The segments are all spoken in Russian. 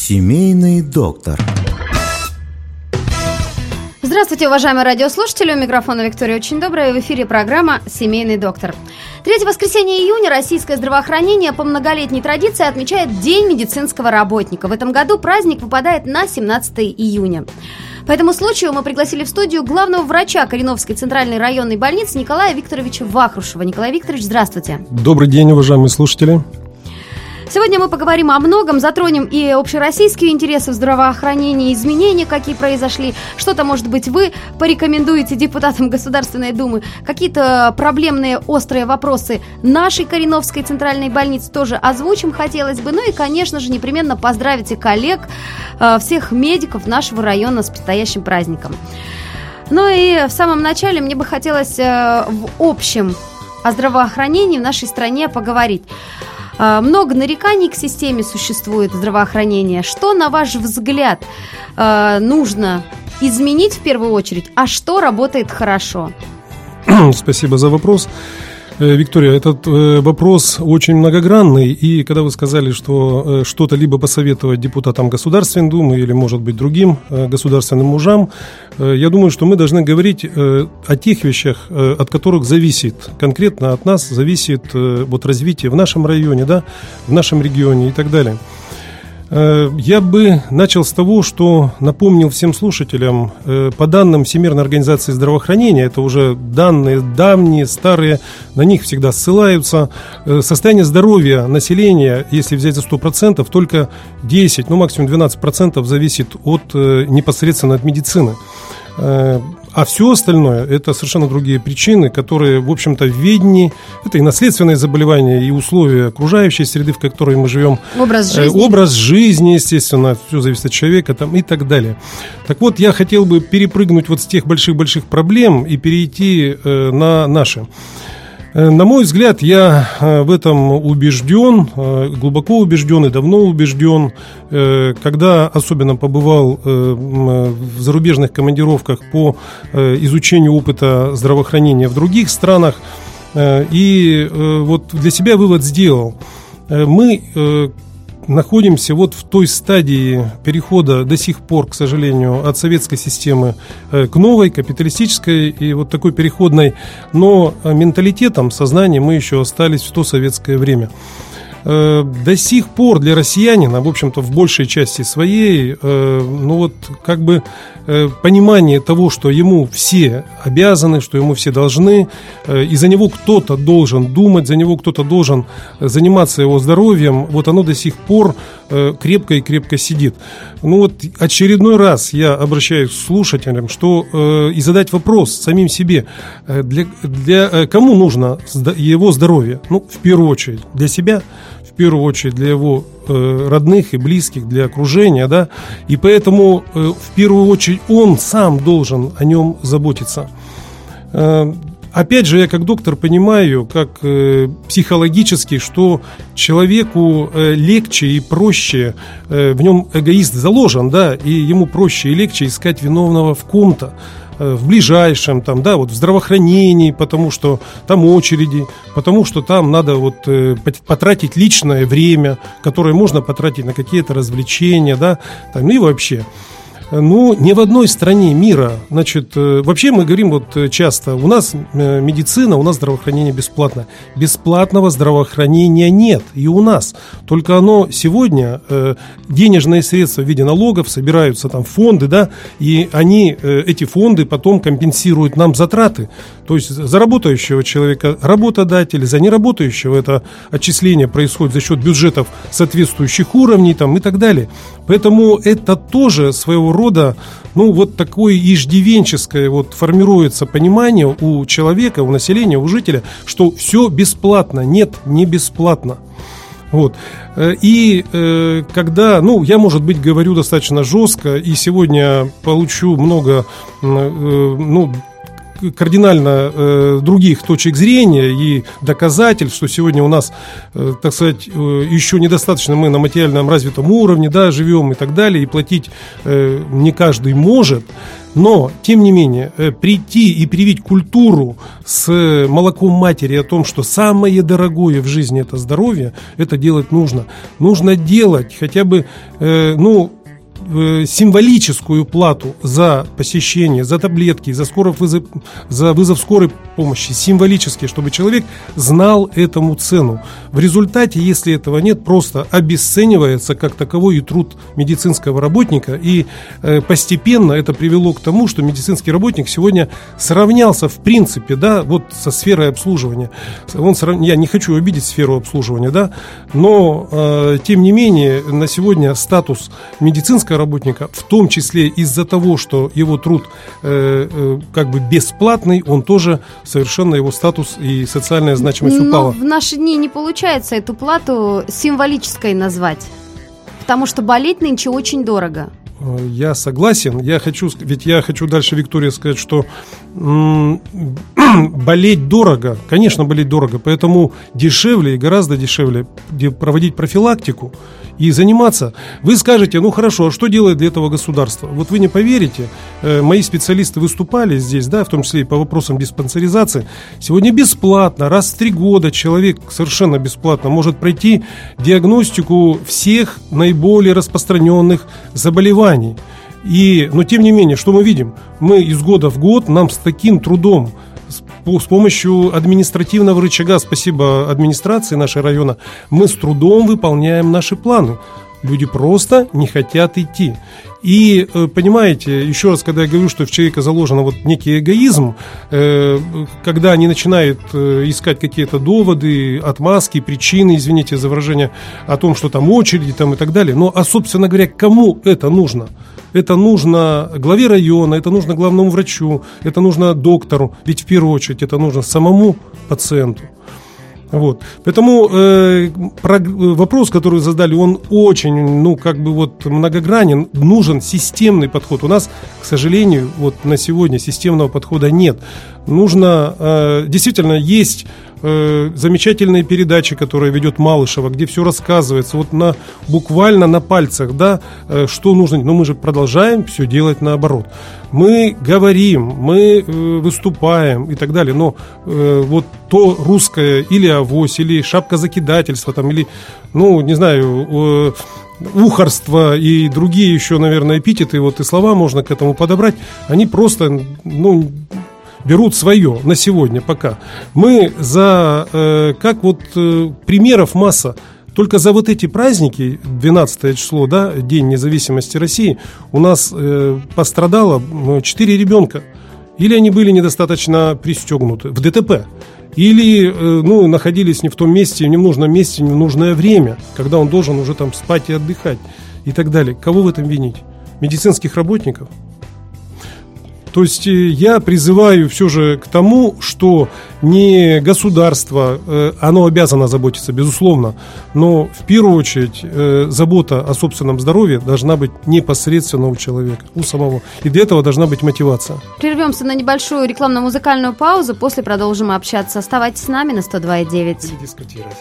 Семейный доктор. Здравствуйте, уважаемые радиослушатели. У микрофона Виктория Очень Добрая. В эфире программа «Семейный доктор». 3 воскресенья июня российское здравоохранение по многолетней традиции отмечает День медицинского работника. В этом году праздник выпадает на 17 июня. По этому случаю мы пригласили в студию главного врача Кореновской центральной районной больницы Николая Викторовича Вахрушева. Николай Викторович, здравствуйте. Добрый день, уважаемые слушатели. Сегодня мы поговорим о многом, затронем и общероссийские интересы в здравоохранении, изменения, какие произошли, что-то, может быть, вы порекомендуете депутатам Государственной Думы, какие-то проблемные, острые вопросы нашей Кореновской центральной больницы тоже озвучим, хотелось бы, ну и, конечно же, непременно поздравите коллег, всех медиков нашего района с предстоящим праздником. Ну и в самом начале мне бы хотелось в общем о здравоохранении в нашей стране поговорить. Много нареканий к системе существует здравоохранения. Что, на ваш взгляд, нужно изменить в первую очередь, а что работает хорошо? Спасибо за вопрос. Виктория, этот вопрос очень многогранный, и когда вы сказали, что что-то либо посоветовать депутатам Государственной Думы или, может быть, другим государственным мужам, я думаю, что мы должны говорить о тех вещах, от которых зависит, конкретно от нас зависит вот развитие в нашем районе, да, в нашем регионе и так далее. Я бы начал с того, что напомнил всем слушателям, по данным Всемирной организации здравоохранения, это уже данные давние, старые, на них всегда ссылаются, состояние здоровья населения, если взять за 100%, только 10, ну максимум 12% зависит непосредственно от медицины. А все остальное – это совершенно другие причины, которые, в общем-то, в ведении. Это и наследственные заболевания, и условия окружающей среды, в которой мы живем. Образ жизни, естественно, все зависит от человека там, и так далее. Так вот, я хотел бы перепрыгнуть вот с тех больших-больших проблем и перейти на наши. На мой взгляд, я в этом убежден, глубоко убежден и давно убежден, когда особенно побывал в зарубежных командировках по изучению опыта здравоохранения в других странах, и вот для себя вывод сделал. Мы находимся вот в той стадии перехода до сих пор, к сожалению, от советской системы к новой, капиталистической и вот такой переходной, но менталитетом, сознанием мы еще остались в то советское время. До сих пор для россиянина, в общем-то, в большей части своей, ну вот как бы понимание того, что ему все обязаны, что ему все должны, и за него кто-то должен думать, за него кто-то должен заниматься его здоровьем, вот оно до сих пор крепко и крепко сидит. Ну вот очередной раз я обращаюсь к слушателям, что и задать вопрос самим себе, для кому нужно его здоровье? Ну, в первую очередь для себя, в первую очередь для его родных и близких, для окружения, да, и поэтому в первую очередь он сам должен о нем заботиться. Опять же, я как доктор понимаю, как психологически, что человеку легче и проще, в нем эгоист заложен, да, и ему проще и легче искать виновного в ком-то, в ближайшем, там, да, вот в здравоохранении, потому что там очереди, потому что там надо вот потратить личное время, которое можно потратить на какие-то развлечения, да, там, и вообще. Ну, ни в одной стране мира, значит, вообще мы говорим вот часто, у нас медицина, у нас здравоохранение бесплатно. Бесплатного здравоохранения нет и у нас. Только оно сегодня, денежные средства в виде налогов собираются там в фонды, да, и они, эти фонды потом компенсируют нам затраты. То есть за работающего человека работодатель, за неработающего это отчисление происходит за счет бюджетов соответствующих уровней там, и так далее. Поэтому это тоже своего рода, ну, вот такое иждивенческое вот формируется понимание у человека, у населения, у жителя, что все бесплатно. Нет, не бесплатно. Вот. И когда, ну, я, может быть, говорю достаточно жестко, и сегодня получу много, ну, кардинально других точек зрения и доказательств, что сегодня у нас, так сказать, еще недостаточно мы на материальном развитом уровне, да, живем и так далее, и платить не каждый может. Но, тем не менее, прийти и привить культуру с молоком матери о том, что самое дорогое в жизни – это здоровье, это делать нужно. Нужно делать хотя бы, символическую плату за посещение, за таблетки, за вызов скорой помощи, символически, чтобы человек знал этому цену. В результате, если этого нет, просто обесценивается как таковой и труд медицинского работника, и постепенно это привело к тому, что медицинский работник сегодня сравнялся в принципе, да, вот со сферой обслуживания. Я не хочу обидеть сферу обслуживания, да, но тем не менее на сегодня статус медицинского работника, в том числе из-за того, что его труд как бы бесплатный, он тоже совершенно его статус и социальная значимость упала. Но в наши дни не получается эту плату символической назвать, потому что болеть нынче очень дорого. Я согласен. Я хочу дальше, Виктория, сказать, что болеть дорого, конечно, болеть дорого, поэтому дешевле и гораздо дешевле проводить профилактику и заниматься. Вы скажете, ну хорошо, а что делает для этого государство? Вот вы не поверите, мои специалисты выступали здесь, да, в том числе и по вопросам диспансеризации. Сегодня бесплатно, раз в 3 года человек совершенно бесплатно может пройти диагностику всех наиболее распространенных заболеваний. Но тем не менее, что мы видим? Мы из года в год, нам с таким трудом, с помощью административного рычага, спасибо администрации нашего района, мы с трудом выполняем наши планы. Люди просто не хотят идти. И, понимаете, еще раз, когда я говорю, что в человека заложен вот некий эгоизм, когда они начинают искать какие-то доводы, отмазки, причины, извините за выражение, о том, что там очереди там и так далее. Но, собственно говоря, кому это нужно? Это нужно главе района, это нужно главному врачу, это нужно доктору, ведь в первую очередь это нужно самому пациенту. Вот. Поэтому вопрос, который вы задали, он очень, многогранен, нужен системный подход. У нас, к сожалению, вот на сегодня системного подхода нет. Нужно, действительно, есть замечательные передачи, которые ведет Малышева, где все рассказывается, вот буквально на пальцах, да, что нужно, но мы же продолжаем все делать наоборот. Мы говорим, мы выступаем и так далее, но вот то русское или авось, или шапка закидательства, там, или, ухарство и другие еще, наверное, эпитеты, вот и слова можно к этому подобрать, они просто, берут свое на сегодня пока. Мы примеров масса. Только за вот эти праздники, 12 число, да, День независимости России, у нас пострадало 4 ребенка. Или они были недостаточно пристегнуты в ДТП, или находились не в том месте, не в нужном месте, не в нужное время, когда он должен уже там спать и отдыхать и так далее. Кого в этом винить? Медицинских работников? То есть я призываю все же к тому, что не государство, оно обязано заботиться, безусловно, но в первую очередь забота о собственном здоровье должна быть непосредственно у человека, у самого. И для этого должна быть мотивация. Прервемся на небольшую рекламно-музыкальную паузу, после продолжим общаться. Оставайтесь с нами на 102.9. Или дискутировать.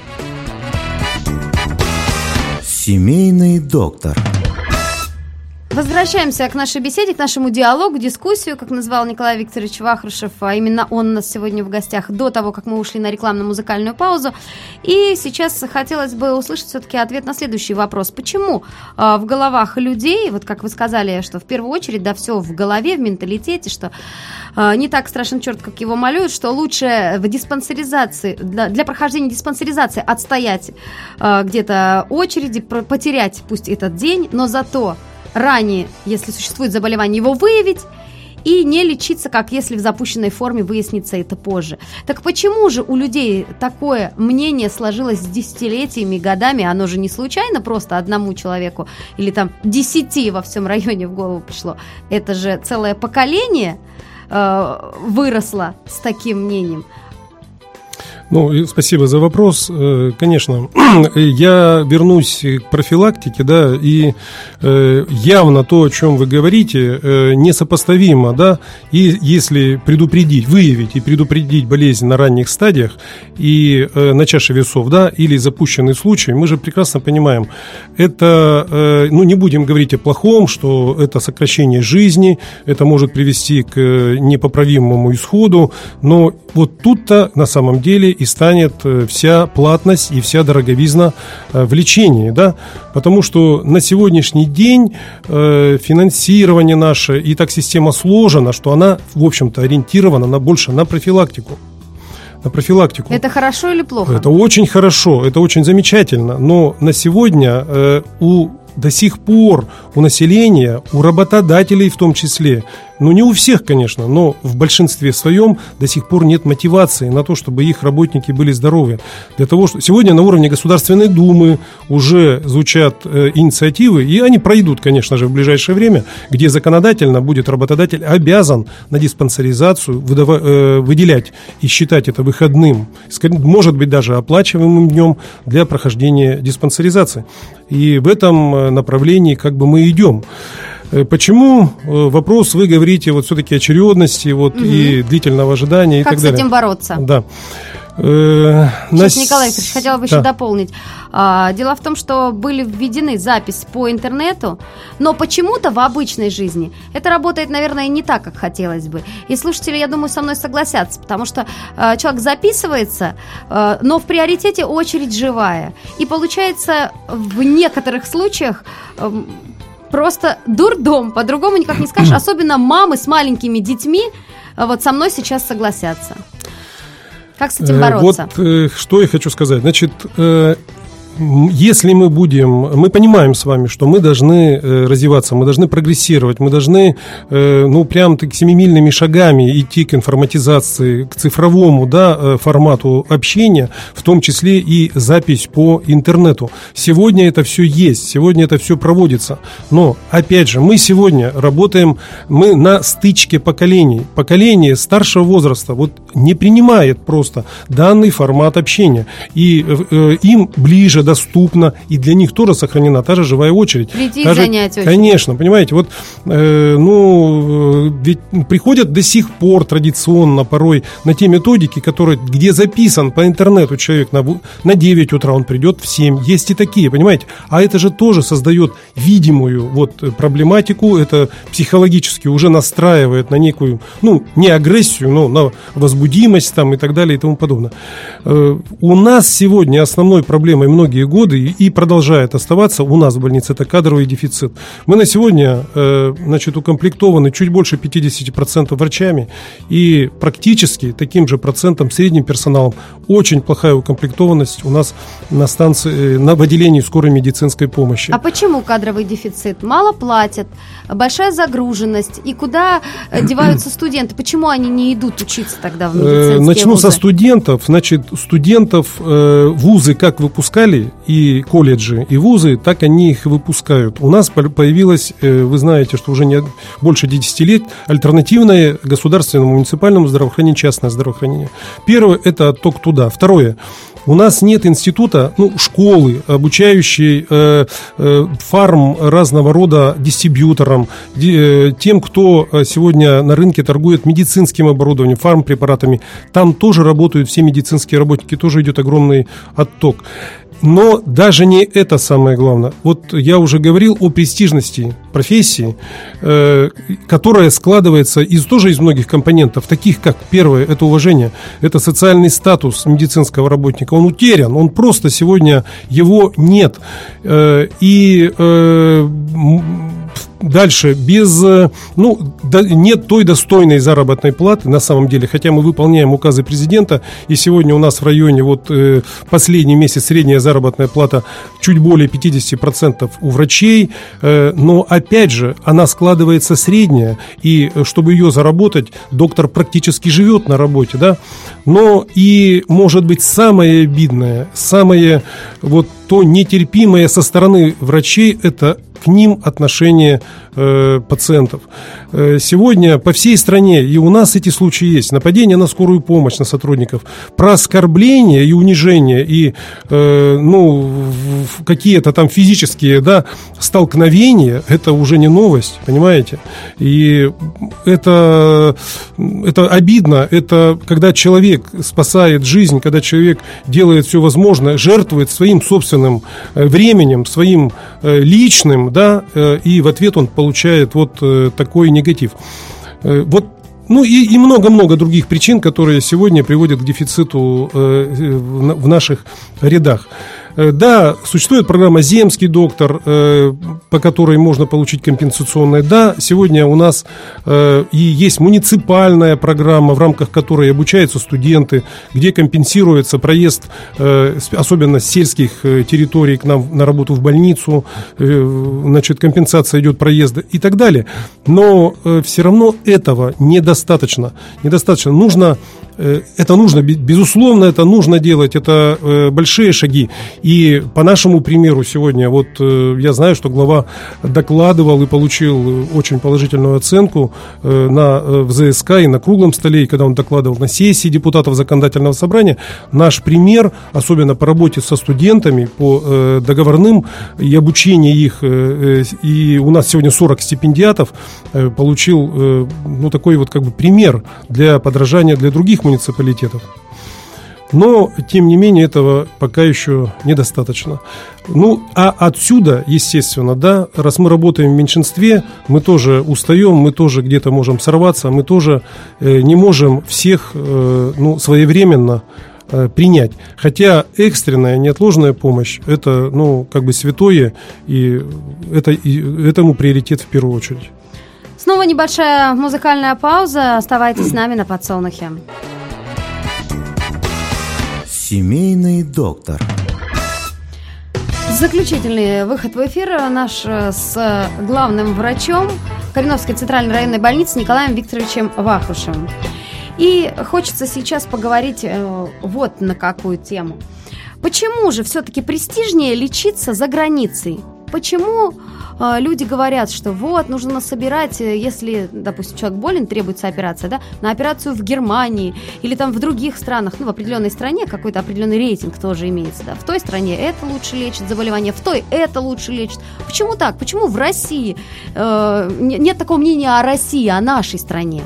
Семейный доктор. Возвращаемся к нашей беседе, к нашему диалогу, дискуссию, как назвал Николай Викторович Вахрушев, а именно он у нас сегодня в гостях до того, как мы ушли на рекламно-музыкальную паузу. И сейчас хотелось бы услышать все-таки ответ на следующий вопрос. Почему в головах людей, вот как вы сказали, что в первую очередь, да, все в голове, в менталитете, что не так страшен черт, как его малюют, что лучше в диспансеризации, для прохождения диспансеризации отстоять где-то очереди, потерять пусть этот день, но зато ранее, если существует заболевание, его выявить и не лечиться, как если в запущенной форме выяснится это позже. Так почему же у людей такое мнение сложилось с десятилетиями, годами? Оно же не случайно просто одному человеку или там 10 во всем районе в голову пришло. Это же целое поколение выросло с таким мнением. Ну, спасибо за вопрос. Конечно, я вернусь к профилактике, да, и явно то, о чем вы говорите, несопоставимо, да, и если выявить и предупредить болезнь на ранних стадиях и на чаше весов, да, или запущенный случай, мы же прекрасно понимаем, это, ну, не будем говорить о плохом, что это сокращение жизни, это может привести к непоправимому исходу, но вот тут-то на самом деле и станет вся платность и вся дороговизна в лечении, да, потому что на сегодняшний день финансирование наше и так система сложена, что она, в общем-то, ориентирована больше на профилактику. Это хорошо или плохо? Это очень хорошо, это очень замечательно, но на сегодня до сих пор у населения, у работодателей в том числе, ну не у всех, конечно, но в большинстве своем до сих пор нет мотивации на то, чтобы их работники были здоровы. Для того, что сегодня на уровне Государственной Думы уже звучат инициативы, и они пройдут, конечно же, в ближайшее время, где законодательно будет работодатель обязан на диспансеризацию выделять и считать это выходным, может быть даже оплачиваемым днем для прохождения диспансеризации. И в этом направлении как бы мы идем. Почему вопрос, вы говорите, вот все-таки очередности и длительного ожидания и так далее. Как с этим бороться? Да. Сейчас, Николай Викторович, хотела бы еще дополнить. Дело в том, что были введены запись по интернету, но почему-то в обычной жизни это работает, наверное, не так, как хотелось бы. И слушатели, я думаю, со мной согласятся, потому что человек записывается, но в приоритете очередь живая. И получается, в некоторых случаях просто дурдом, по-другому никак не скажешь. Особенно мамы с маленькими детьми вот со мной сейчас согласятся. Как с этим бороться? Вот что я хочу сказать. Значит, если мы понимаем с вами, что мы должны развиваться, мы должны прогрессировать, мы должны, прям так семимильными шагами идти к информатизации, к цифровому, да, формату общения, в том числе и запись по интернету. Сегодня это все есть, сегодня это все проводится. Но, опять же, мы сегодня работаем, мы на стычке поколений. Поколение старшего возраста вот не принимает просто данный формат общения. И им ближе, доступно, и для них тоже сохранена та же живая очередь. Прийти и занять очередь. Конечно, понимаете, вот, ведь приходят до сих пор традиционно порой на те методики, где записан по интернету человек на 9 утра, он придет в 7. Есть и такие, понимаете? А это же тоже создает видимую проблематику, это психологически уже настраивает на некую, не агрессию, но на возбудимость там и так далее и тому подобное. У нас сегодня основной проблемой многие годы и продолжает оставаться у нас в больнице — это кадровый дефицит. Мы на сегодня укомплектованы чуть больше 50% врачами и практически таким же процентом средним персоналом. Очень плохая укомплектованность у нас на станции, в отделении скорой медицинской помощи. А почему кадровый дефицит? Мало платят, большая загруженность, и куда деваются студенты? Почему они не идут учиться тогда в медицинские вузы? Начну со студентов. Студентов вузы как выпускали, и колледжи, и вузы, так они их выпускают. У нас появилась, вы знаете, что уже больше 10 лет альтернативное государственному муниципальному здравоохранению, частное здравоохранение. Первое – это отток туда. Второе – у нас нет института, школы, обучающей фарм разного рода дистрибьюторам, тем, кто сегодня на рынке торгует медицинским оборудованием, фармпрепаратами. Там тоже работают все медицинские работники, тоже идет огромный отток. Но даже не это самое главное. Вот я уже говорил о престижности профессии, которая складывается тоже из многих компонентов, таких как, первое, это уважение, это социальный статус медицинского работника. Он утерян, он просто сегодня, его нет. Дальше, нет той достойной заработной платы, на самом деле, хотя мы выполняем указы президента, и сегодня у нас в районе, последний месяц средняя заработная плата чуть более 50% у врачей, но, опять же, она складывается средняя, и чтобы ее заработать, доктор практически живет на работе, да, но и, может быть, самое обидное, самое то нетерпимое со стороны врачей, это к ним отношение пациентов. Сегодня по всей стране, и у нас эти случаи есть, нападение на скорую помощь, на сотрудников, про оскорбление и унижение, и какие-то там физические, да, столкновения, это уже не новость, понимаете? И это обидно, это когда человек спасает жизнь, когда человек делает все возможное, жертвует своим собственным временем, своим личным, да, и в ответ он получает вот такой негатив. Вот. Ну и много-много других причин, которые сегодня приводят к дефициту в наших рядах. Да, существует программа «Земский доктор», по которой можно получить компенсационное. Да, сегодня у нас и есть муниципальная программа, в рамках которой обучаются студенты, где компенсируется проезд, особенно с сельских территорий к нам на работу в больницу, значит, компенсация идет проезда и так далее. Но все равно этого недостаточно. Нужно, безусловно, это нужно делать, это большие шаги. И по нашему примеру сегодня, вот я знаю, что глава докладывал и получил очень положительную оценку в ЗСК и на круглом столе, и когда он докладывал на сессии депутатов законодательного собрания. Наш пример, особенно по работе со студентами, по договорным и обучению их, и у нас сегодня 40 стипендиатов, получил такой вот как бы пример для подражания для других муниципалитетов. Но, тем не менее, этого пока еще недостаточно. Ну, а отсюда, естественно, да, раз мы работаем в меньшинстве, мы тоже устаем, мы тоже где-то можем сорваться, мы тоже не можем всех своевременно принять. Хотя экстренная, неотложная помощь – это, как бы святое, и этому приоритет в первую очередь. Снова небольшая музыкальная пауза. Оставайтесь с нами на Подсолнухе. Семейный доктор. Заключительный выход в эфир наш с главным врачом Кореновской центральной районной больницы Николаем Викторовичем Вахрушевым. И хочется сейчас поговорить вот на какую тему. Почему же все-таки престижнее лечиться за границей? Почему люди говорят, что вот, нужно нас собирать, если, допустим, человек болен, требуется операция, да, на операцию в Германии или там в других странах, в определенной стране какой-то определенный рейтинг тоже имеется, да, в той стране это лучше лечит заболевание, в той это лучше лечит. Почему так? Почему в России нет такого мнения о России, о нашей стране?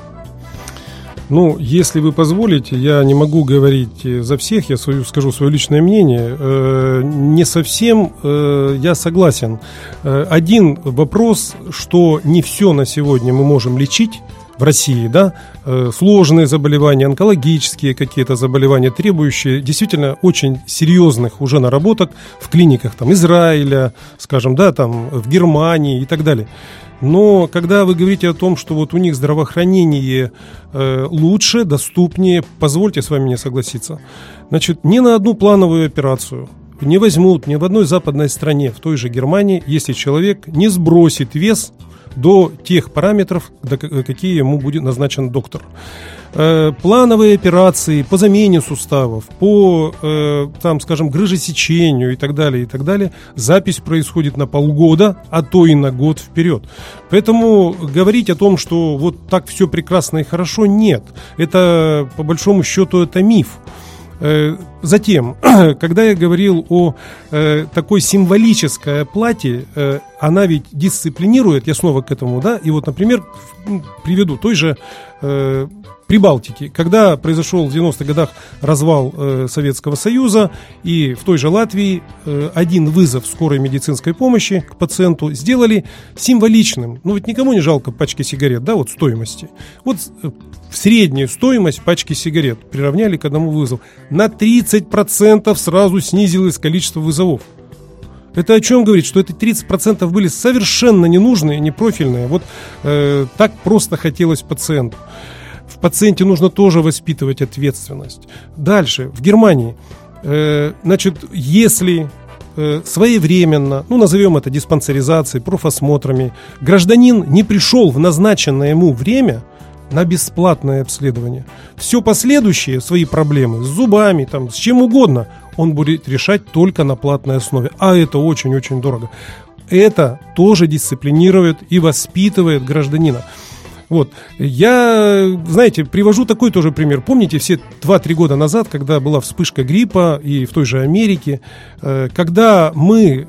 Ну, если вы позволите, я не могу говорить за всех, я скажу свое личное мнение. Не совсем я согласен. Один вопрос, что не все на сегодня мы можем лечить в России, да, сложные заболевания, онкологические какие-то заболевания, требующие действительно очень серьезных уже наработок в клиниках там Израиля, скажем, да, там в Германии и так далее. Но когда вы говорите о том, что вот у них здравоохранение лучше, доступнее, позвольте с вами не согласиться. Значит, ни на одну плановую операцию не возьмут ни в одной западной стране, в той же Германии, если человек не сбросит вес до тех параметров, какие ему будет назначен доктор. Плановые операции по замене суставов, по, там, скажем, грыжесечению и так далее, запись происходит на полгода, а то и на год вперед. Поэтому говорить о том, что вот так все прекрасно и хорошо, нет. Это, по большому счету, это миф. Затем, когда я говорил о такой символической оплате, она ведь дисциплинирует, я снова к этому, да, и вот, например, приведу той же Прибалтики, когда произошел в 90-х годах развал Советского Союза, и в той же Латвии один вызов скорой медицинской помощи к пациенту сделали символичным. Ну ведь никому не жалко пачки сигарет, да, вот стоимости. Вот в среднюю стоимость пачки сигарет приравняли к одному вызову. На 30% сразу снизилось количество вызовов. Это о чем говорит? Что эти 30% были совершенно ненужные, непрофильные. Вот так просто хотелось пациенту. В пациенте нужно тоже воспитывать ответственность. Дальше, в Германии, значит, если своевременно, ну, назовем это диспансеризацией, профосмотрами, гражданин не пришел в назначенное ему время на бесплатное обследование, все последующие свои проблемы с зубами, там, с чем угодно, он будет решать только на платной основе. А это очень-очень дорого. это тоже дисциплинирует и воспитывает гражданина. Вот. Я, знаете, привожу такой тоже пример. Помните, все 2-3 года назад, когда была вспышка гриппа и в той же Америке, когда мы,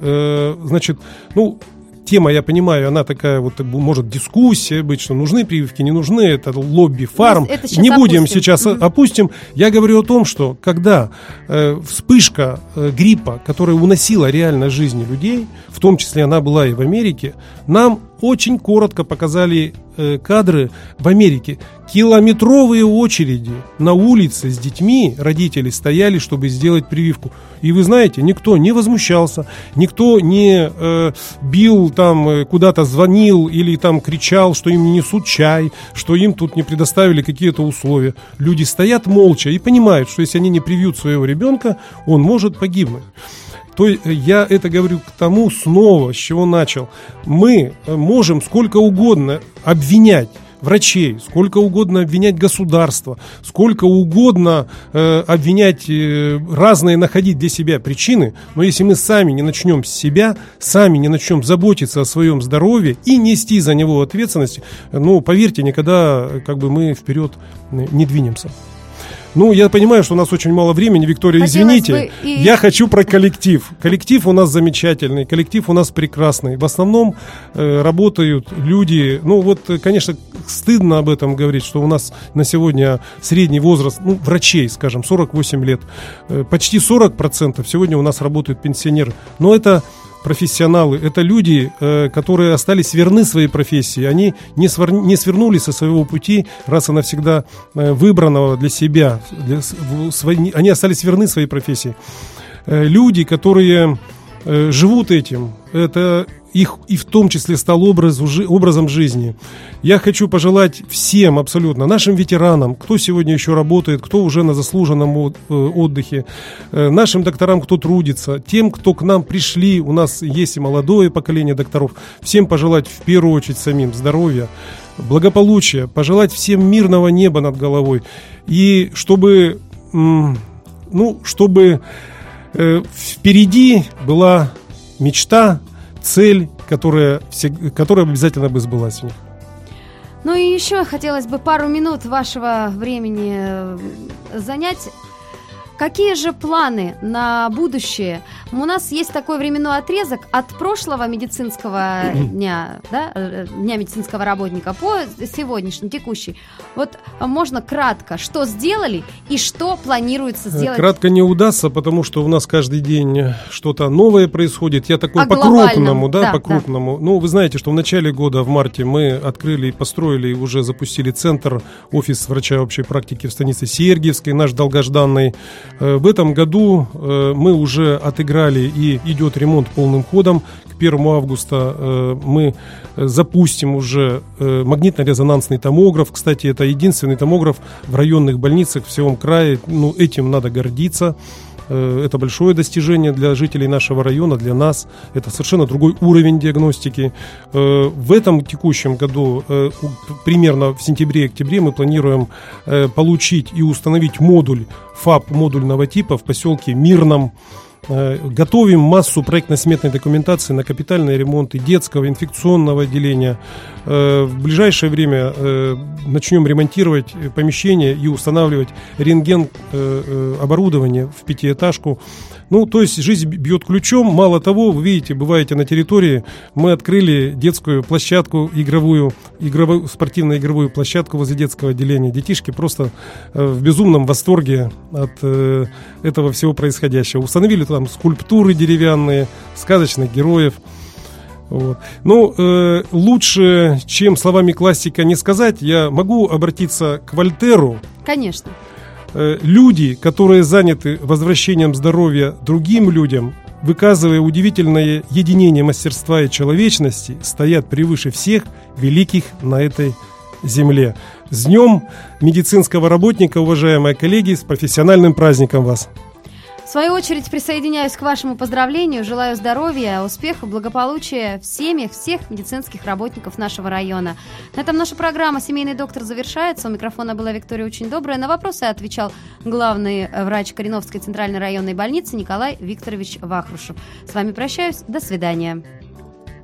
тема, я понимаю, она такая вот, может, дискуссия быть, что нужны прививки, не нужны, это лобби фарм. Не будем сейчас опустим. Я говорю о том, что когда вспышка гриппа, которая уносила реально жизни людей, в том числе она была и в Америке, нам очень коротко показали кадры в Америке. Километровые очереди на улице с детьми родители стояли, чтобы сделать прививку. И вы знаете, никто не возмущался, никто не бил там, куда-то звонил или там кричал, что им не несут чай, что им тут не предоставили какие-то условия. Люди стоят молча и понимают, что если они не привьют своего ребенка, он может погибнуть. То я это говорю к тому снова, с чего начал. Мы можем сколько угодно обвинять врачей, сколько угодно обвинять государство, сколько угодно обвинять разные, находить для себя причины, но если мы сами не начнем с себя, сами не начнем заботиться о своем здоровье и нести за него ответственность, поверьте, никогда мы вперед не двинемся. Я понимаю, что у нас очень мало времени, Виктория, извините. Я хочу про коллектив. Коллектив у нас замечательный, коллектив у нас прекрасный. В основном работают люди, конечно, стыдно об этом говорить, что у нас на сегодня средний возраст, врачей, скажем, 48 лет. Почти 40% сегодня у нас работают пенсионеры. Но это профессионалы, это люди, которые остались верны своей профессии, они не свернули со своего пути раз и навсегда выбранного для себя, они остались верны своей профессии. Люди, которые живут этим, это их и в том числе стал образом жизни. Я хочу пожелать всем абсолютно, нашим ветеранам, кто сегодня еще работает, кто уже на заслуженном отдыхе, нашим докторам, кто трудится, тем, кто к нам пришли, у нас есть и молодое поколение докторов, всем пожелать в первую очередь самим здоровья, благополучия, пожелать всем мирного неба над головой. И чтобы впереди была мечта, цель, которая обязательно бы сбылась у них. И еще хотелось бы пару минут вашего времени занять. Какие же планы на будущее? У нас есть такой временной отрезок от прошлого медицинского дня, Дня медицинского работника по сегодняшний, текущий. Вот можно кратко, что сделали и что планируется сделать? Кратко не удастся, потому что у нас каждый день что-то новое происходит. Я такой по-крупному, по-крупному. Вы знаете, что в начале года, в марте, мы открыли, построили и уже запустили центр, офис врача общей практики в станице Сергиевской, наш долгожданный. В этом году мы уже отыграли и идет ремонт полным ходом. К 1 августа мы запустим уже магнитно-резонансный томограф. Кстати, это единственный томограф в районных больницах в всем крае. Этим надо гордиться. Это большое достижение для жителей нашего района, для нас. Это совершенно другой уровень диагностики. В этом текущем году, примерно в сентябре-октябре, мы планируем получить и установить модуль ФАП модульного типа в поселке Мирном. Готовим массу проектно-сметной документации на капитальные ремонты детского, инфекционного отделения. В ближайшее время начнем ремонтировать помещение и устанавливать рентген оборудование в 5-этажку. То есть жизнь бьет ключом. Мало того, вы видите, бываете на территории, мы открыли детскую площадку, игровую спортивно-игровую площадку возле детского отделения. Детишки просто в безумном восторге от этого всего происходящего. Установили там скульптуры деревянные, сказочных героев. Вот. Лучше, чем словами классика не сказать, я могу обратиться к Вольтеру. Конечно. Люди, которые заняты возвращением здоровья другим людям, выказывая удивительное единение мастерства и человечности, стоят превыше всех великих на этой земле. С Днем медицинского работника, уважаемые коллеги, с профессиональным праздником вас! В свою очередь присоединяюсь к вашему поздравлению, желаю здоровья, успеха, благополучия в семьях всех медицинских работников нашего района. На этом наша программа «Семейный доктор» завершается. У микрофона была Виктория Очень Добрая. На вопросы отвечал главный врач Кореновской центральной районной больницы Николай Викторович Вахрушев. С вами прощаюсь. До свидания.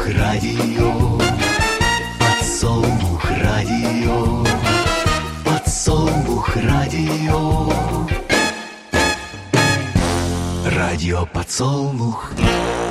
радио, подсолнух радио, подсолнух радио, радио подсолнух.